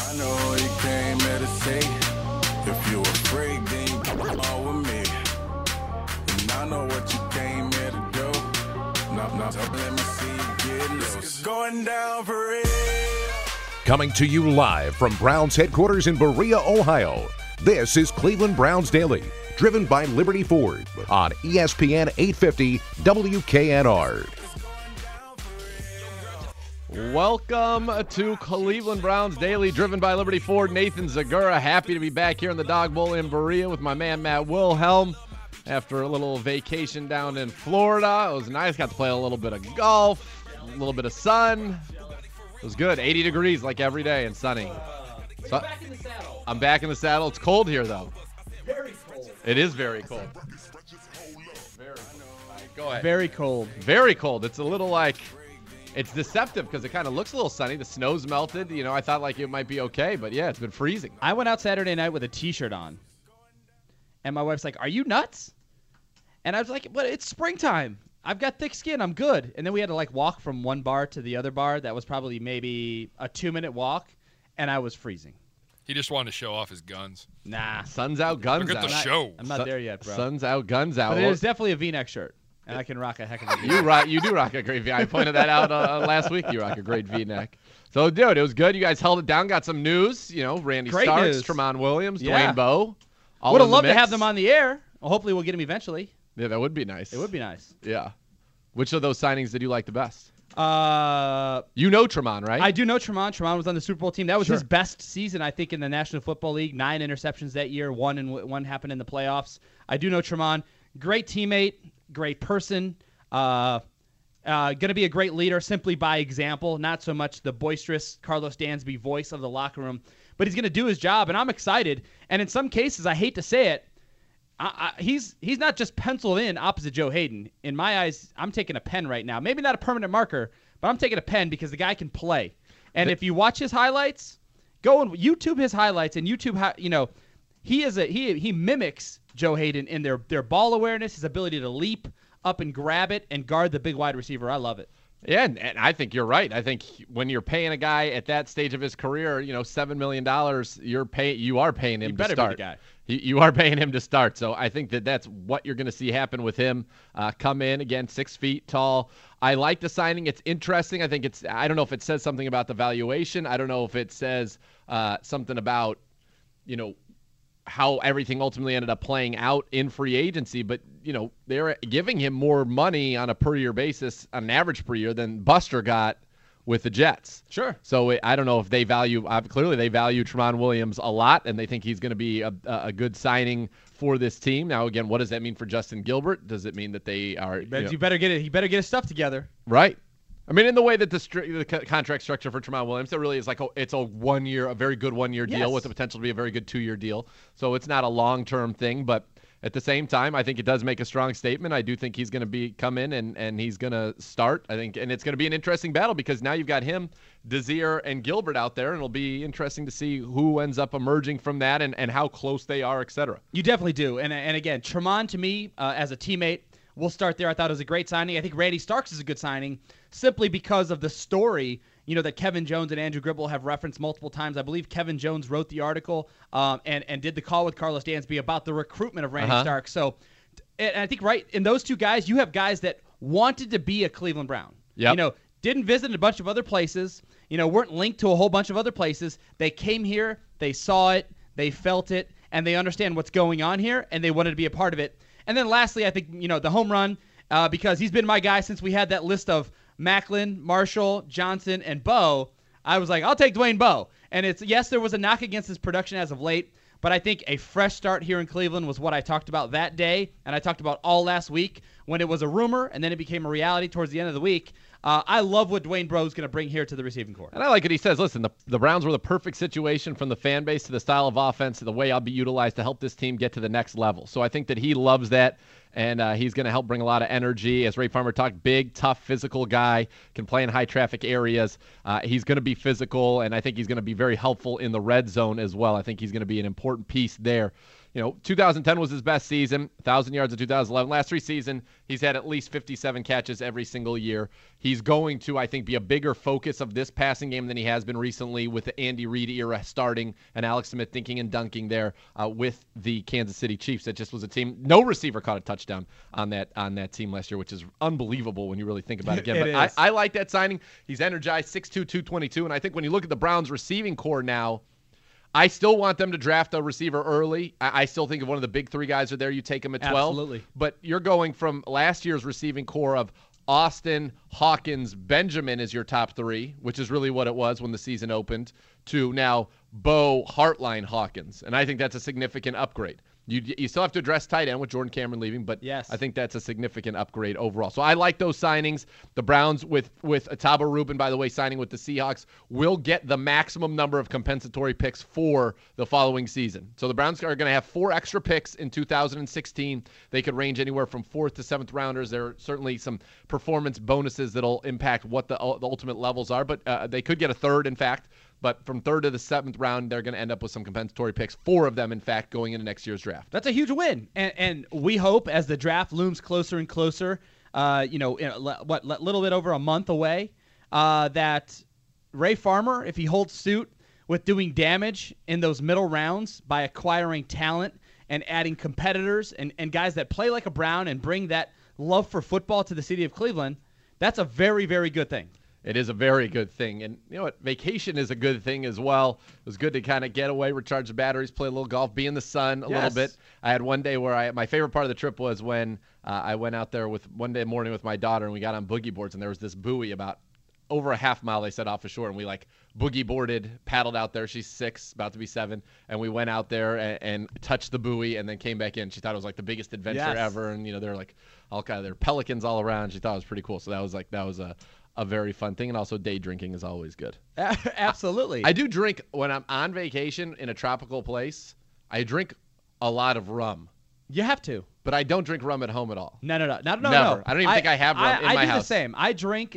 I know you came here to say, if you afraid, then you come on with me. And I know what you came here to do. Now, let me see you get loose. It's going down for real. Coming to you live from Browns headquarters in Berea, Ohio. This is Cleveland Browns Daily, driven by Liberty Ford on ESPN 850 WKNR. Welcome to Cleveland Browns Daily, driven by Liberty Ford. Nathan Zagura, happy to be back here in the Dog Bowl in Berea with my man Matt Wilhelm. After a little vacation down in Florida, it was nice. Got to play a little bit of golf, a little bit of sun. It was good. 80 degrees like every day and sunny. So, back in the saddle. I'm back in the saddle. It's cold here, though. Very cold. It is very cold. Very cold. Go ahead. Very cold. Very cold. It's a little like, it's deceptive because it kind of looks a little sunny. The snow's melted. You know, I thought like it might be okay, but yeah, it's been freezing. I went out Saturday night with a T-shirt on, and my wife's like, "Are you nuts?" And I was like, "But it's springtime. I've got thick skin. I'm good." And then we had to like walk from one bar to the other bar. That was probably maybe a 2-minute walk, and I was freezing. He just wanted to show off his guns. Nah, Sun's out, guns Look at out. the show. I'm not there yet, bro. Sun's out, guns out. But it is definitely a V-neck shirt, and I can rock a heck of a You do rock a great V. I pointed that out last week. You rock a great V-neck. So, dude, it was good. You guys held it down. Got some news. You know, Randy Great Starks, news. Tremont Williams, Yeah. Dwayne Bowe. Would have loved to have them on the air. Well, hopefully we'll get them eventually. Yeah, that would be nice. It would be nice. Yeah. Which of those signings did you like the best? I You know Tremont, right? do know Tremont. Tremont was on the Super Bowl team. That was Sure. his best season, I think, in the National Football League. 9 interceptions that year. One happened in the playoffs. I do know Tremont. Great teammate, great person. Going to be a great leader simply by example, not so much the boisterous Carlos Dansby voice of the locker room. But he's going to do his job, and I'm excited. And in some cases, I hate to say it, he's not just penciled in opposite Joe Hayden. In my eyes, I'm taking a pen right now. Maybe not a permanent marker, but I'm taking a pen because the guy can play. And if you watch his highlights, go and YouTube his highlights and YouTube he mimics Joe Hayden in their ball awareness, his ability to leap up and grab it and guard the big wide receiver. I love it. Yeah, and I think you're right. I think when you're paying a guy at that stage of his career, $7 million, you are paying him to better start. be the guy. You are paying him to start. So I think that's what you're going to see happen with him. Come in, again, 6 feet tall. I like the signing. It's interesting. I don't know if it says something about the valuation. I don't know if it says something about, how everything ultimately ended up playing out in free agency. But, they're giving him more money on a per-year basis, on an average per year, than Buster got with the Jets. Sure. So I don't know if they value clearly they value Tremont Williams a lot, and they think he's going to be a good signing for this team. Now, again, what does that mean for Justin Gilbert? Does it mean that they are He better get it. He better get his stuff together. right? I mean, in the way that the contract structure for Tremont Williams, it really is like it's a very good 1-year deal Yes. with the potential to be a very good 2-year deal. So it's not a long-term thing, but at the same time, I think it does make a strong statement. I do think he's going to come in and he's going to start. I think, and it's going to be an interesting battle because now you've got him, Desir, and Gilbert out there, and it'll be interesting to see who ends up emerging from that and how close they are, et cetera. You definitely do. And again, Tremont to me as a teammate, we'll start there. I thought it was a great signing. I think Randy Starks is a good signing simply because of the story, that Kevin Jones and Andrew Gribble have referenced multiple times. I believe Kevin Jones wrote the article and did the call with Carlos Dansby about the recruitment of Randy Starks. So, and I think right in those two guys, you have guys that wanted to be a Cleveland Brown. Yep. Didn't visit a bunch of other places, weren't linked to a whole bunch of other places. They came here, they saw it, they felt it, and they understand what's going on here, and they wanted to be a part of it. And then lastly, I think, the home run, because he's been my guy since we had that list of Macklin, Marshall, Johnson, and Bowe. I was like, I'll take Dwayne Bowe. And yes, there was a knock against his production as of late, but I think a fresh start here in Cleveland was what I talked about that day, and I talked about all last week when it was a rumor, and then it became a reality towards the end of the week. I love what Dwayne Bowe is going to bring here to the receiving corps. And I like it. He says, listen, the Browns were the perfect situation from the fan base to the style of offense to the way I'll be utilized to help this team get to the next level. So I think that he loves that. And he's going to help bring a lot of energy. As Ray Farmer talked, big, tough, physical guy, can play in high-traffic areas. He's going to be physical, and I think he's going to be very helpful in the red zone as well. I think he's going to be an important piece there 2010 was his best season, 1,000 yards in 2011. Last 3 seasons, he's had at least 57 catches every single year. He's going to, I think, be a bigger focus of this passing game than he has been recently with the Andy Reid era starting and Alex Smith dinking and dunking there with the Kansas City Chiefs. That just was a team. No receiver caught a touchdown on that team last year, which is unbelievable when you really think about it again. But I like that signing. He's energized, 6'2", 222, and I think when you look at the Browns receiving core now, I still want them to draft a receiver early. I still think if one of the big 3 guys are there, you take them at 12. Absolutely. But you're going from last year's receiving core of Austin, Hawkins, Benjamin is your top 3, which is really what it was when the season opened, to now Bo, Hartline, Hawkins. And I think that's a significant upgrade. You still have to address tight end with Jordan Cameron leaving, but yes. I think that's a significant upgrade overall. So I like those signings. The Browns with Ataba Rubin, by the way, signing with the Seahawks, will get the maximum number of compensatory picks for the following season. So the Browns are going to have 4 extra picks in 2016. They could range anywhere from 4th to 7th rounders. There are certainly some performance bonuses that'll impact what the ultimate levels are, but they could get a 3rd, in fact. But from 3rd to the 7th round, they're going to end up with some compensatory picks, 4 of them, in fact, going into next year's draft. That's a huge win. And we hope as the draft looms closer and closer, a little bit over a month away, that Ray Farmer, if he holds suit with doing damage in those middle rounds by acquiring talent and adding competitors and guys that play like a Brown and bring that love for football to the city of Cleveland, that's a very, very good thing. It is a very good thing. And you know what? Vacation is a good thing as well. It was good to kind of get away, recharge the batteries, play a little golf, be in the sun a little bit. I had one day where my favorite part of the trip was when I went out there one day morning with my daughter, and we got on boogie boards, and there was this buoy about over a half mile, they said, off the shore, and we boogie boarded, paddled out there. She's 6, about to be 7, and we went out there and touched the buoy and then came back in. She thought it was like the biggest adventure ever, and they're like all kind of, there were pelicans all around. She thought it was pretty cool. So that was a very fun thing, and also day drinking is always good. Absolutely. I do drink when I'm on vacation in a tropical place. I drink a lot of rum. You have to. But I don't drink rum at home at all. No. Never. I don't even think I have rum in my house. I do the same. I drink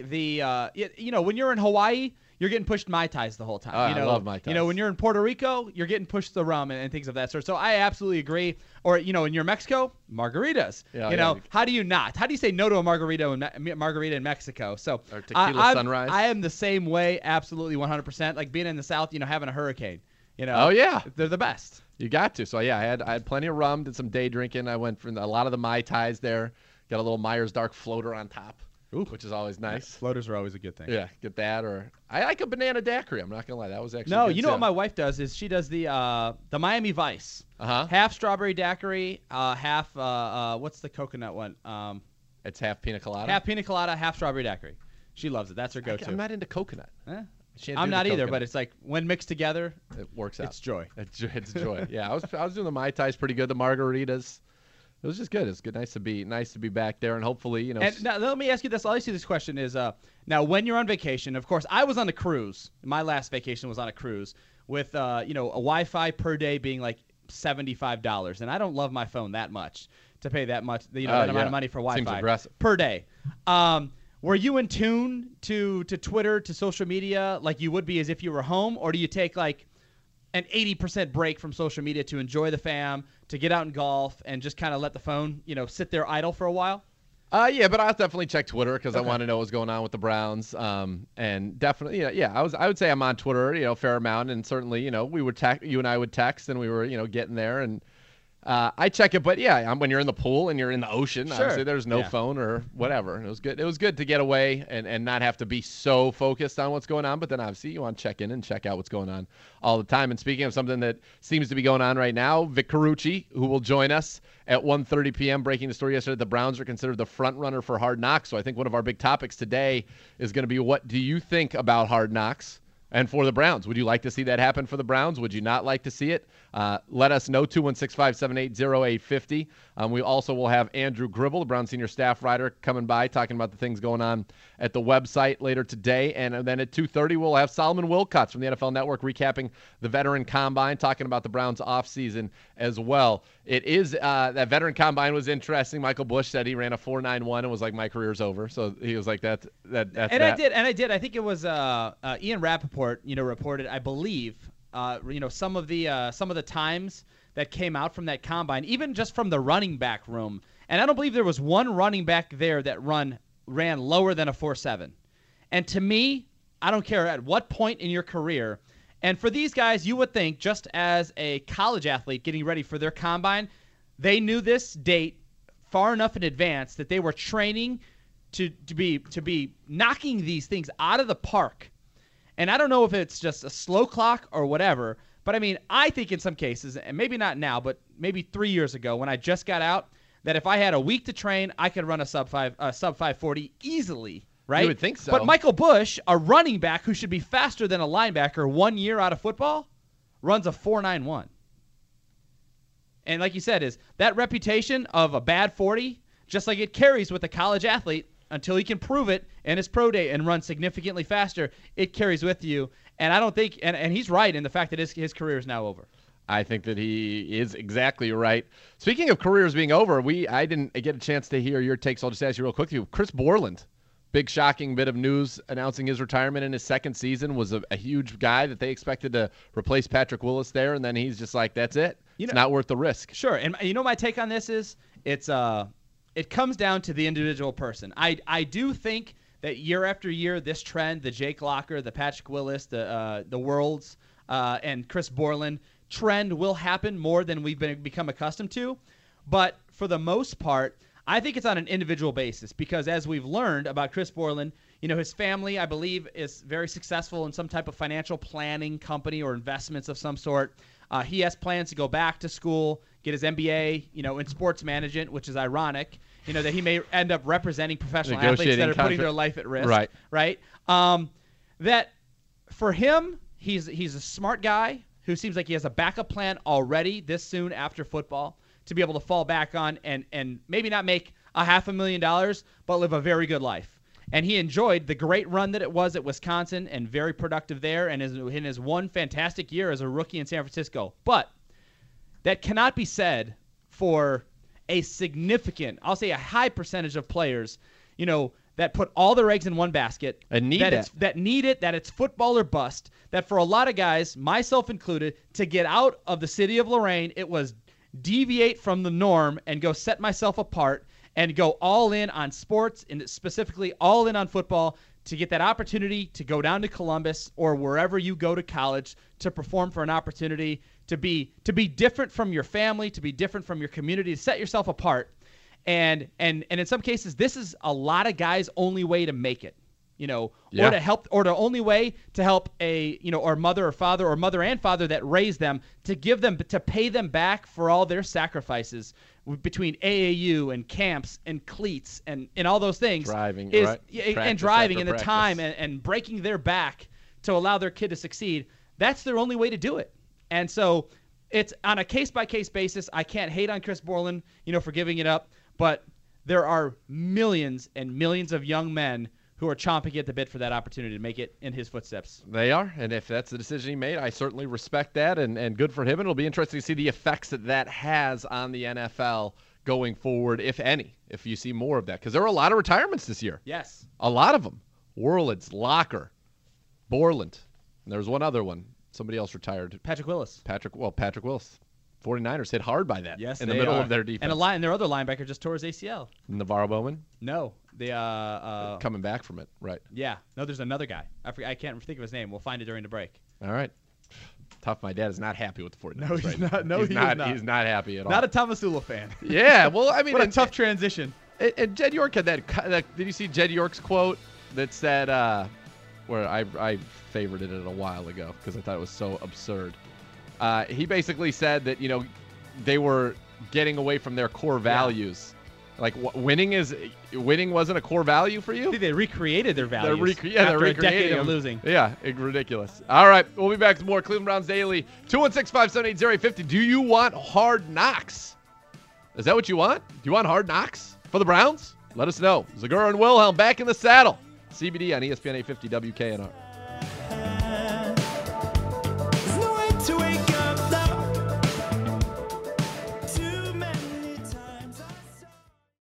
when you're in Hawaii, you're getting pushed Mai Tais the whole time. I love Mai Tais. When you're in Puerto Rico, you're getting pushed the rum and things of that sort. So I absolutely agree. Or, when you're Mexico, margaritas. How do you not? How do you say no to a margarita in Mexico? So or tequila sunrise. I am the same way, absolutely 100%. Like being in the South, having a hurricane. Oh, yeah. They're the best. You got to. So, yeah, I had plenty of rum, did some day drinking. I went for a lot of the Mai Tais there. Got a little Myers Dark floater on top, which is always nice. Floaters are always a good thing. Yeah, get that. Or I like a banana daiquiri. I'm not going to lie. That was actually No, good you know what my wife does is she does the Miami Vice. Uh-huh. Half strawberry daiquiri, half, what's the coconut one? It's half pina colada? Half pina colada, half strawberry daiquiri. She loves it. That's her go-to. I'm not into coconut. I'm not either, but it's like when mixed together, it works out. It's joy. It's joy. Yeah, I was doing the Mai Tais pretty good. The margaritas, it was just good. It's good, nice to be back there, and hopefully, And now let me ask you this. I'll ask you this question: is now when you're on vacation? Of course, I was on a cruise. My last vacation was on a cruise with a Wi-Fi per day being like $75, and I don't love my phone that much to pay that much, that amount of money for Wi-Fi. Seems aggressive. Per day. Were you in tune to Twitter, to social media, like you would be as if you were home, or do you take like an 80% break from social media to enjoy the fam, to get out and golf, and just kind of let the phone, sit there idle for a while? Yeah, but I'll definitely check Twitter because I want to know what's going on with the Browns. And definitely, I would say I'm on Twitter, a fair amount, and certainly, you and I would text, and we were, getting there, and I check it, but when you're in the pool and you're in the ocean, obviously there's no phone or whatever. It was good. It was good to get away and not have to be so focused on what's going on. But then obviously you want to check in and check out what's going on all the time. And speaking of something that seems to be going on right now, Vic Carucci, who will join us at 1:30 p.m. breaking the story yesterday, the Browns are considered the front runner for Hard Knocks. So I think one of our big topics today is going to be, what do you think about Hard Knocks? And for the Browns, would you like to see that happen for the Browns? Would you not like to see it? Let us know, 216-578-0850. We also will have Andrew Gribble, the Browns senior staff writer, coming by talking about the things going on at the website later today. And then at 2:30, we'll have Solomon Wilcots from the NFL Network recapping the Veteran Combine, talking about the Browns offseason as well. It is that Veteran Combine was interesting. Michael Bush said he ran a 4.91 and was like, my career's over. So he was like, that's and that. I did. I think it was Ian Rappaport, reported, I believe, some of the times that came out from that combine, even just from the running back room. And I don't believe there was one running back there that ran lower than a 4.7. And to me, I don't care at what point in your career. And for these guys, you would think just as a college athlete getting ready for their combine, they knew this date far enough in advance that they were training to be knocking these things out of the park. And I don't know if it's just a slow clock or whatever, but I mean, I think in some cases, and maybe not now, but maybe 3 years ago when I just got out, that if I had a week to train, I could run a sub 540 easily, right? You would think so. But Michael Bush, a running back who should be faster than a linebacker 1 year out of football, runs a 4.91. And like you said, is that reputation of a bad 40, just like it carries with a college athlete until he can prove it in his pro day and run significantly faster, it carries with you. And I don't think, and he's right in the fact that his career is now over. I think that he is exactly right. Speaking of careers being over, I didn't get a chance to hear your takes. I'll just ask you real quickly. Chris Borland, big shocking bit of news announcing his retirement in his second season, was a huge guy that they expected to replace Patrick Willis there, and then he's just like, that's it. It's not worth the risk. Sure, and my take on this is it comes down to the individual person. I do think that year after year, this trend, the Jake Locker, the Patrick Willis, the Worlds, and Chris Borland trend will happen more than we've become accustomed to. But for the most part, I think it's on an individual basis because as we've learned about Chris Borland, his family, I believe, is very successful in some type of financial planning company or investments of some sort. He has plans to go back to school, get his MBA, in sports management, which is ironic, that he may end up representing professional athletes that are putting their life at risk. Right. That for him, he's a smart guy who seems like he has a backup plan already this soon after football to be able to fall back on and maybe not make $500,000, but live a very good life. And he enjoyed the great run that it was at Wisconsin and very productive there and in his one fantastic year as a rookie in San Francisco. But that cannot be said for a significant, I'll say a high percentage of players, that put all their eggs in one basket. And that need it, that it's football or bust. That for a lot of guys, myself included, to get out of the city of Lorain, it was deviate from the norm and go set myself apart and go all in on sports and specifically all in on football to get that opportunity to go down to Columbus or wherever you go to college to perform for an opportunity to be different from your family, to be different from your community, to set yourself apart. And in some cases, this is a lot of guys' only way to make it, or to help, or the only way to help or mother or father or mother and father that raised them to pay them back for all their sacrifices between AAU and camps and cleats and all those things. Driving and the time and breaking their back to allow their kid to succeed. That's their only way to do it. And so it's on a case-by-case basis. I can't hate on Chris Borland, for giving it up. But there are millions and millions of young men who are chomping at the bit for that opportunity to make it in his footsteps. They are, and if that's the decision he made, I certainly respect that, and good for him. And it'll be interesting to see the effects that has on the NFL going forward, if any, if you see more of that. Because there were a lot of retirements this year. Yes. A lot of them. Worlds, Locker, Borland. And there was one other one. Somebody else retired. Patrick Willis. Patrick Willis. 49ers hit hard by that. Yes, in the middle of their defense. And their other linebacker just tore his ACL. Navarro Bowman? No. Coming back from it, right. Yeah. No, there's another guy. I can't think of his name. We'll find it during the break. All right. Tough. My dad is not happy with the 49ers. No, he's not. No, he's not. He's not happy at all. Not a Tomasula fan. Yeah. Well, I mean. What a tough transition. And Jed York had that. Did you see Jed York's quote that said, where I favorited it a while ago because I thought it was so absurd. He basically said that, they were getting away from their core values. Yeah. Like winning wasn't a core value for you? I think they recreated their values after a decade of losing. Yeah, ridiculous. All right, we'll be back with more Cleveland Browns Daily. 216-578-0850. Do you want hard knocks? Is that what you want? Do you want hard knocks for the Browns? Let us know. Zagura and Wilhelm back in the saddle. CBD on ESPN 850 WKNR.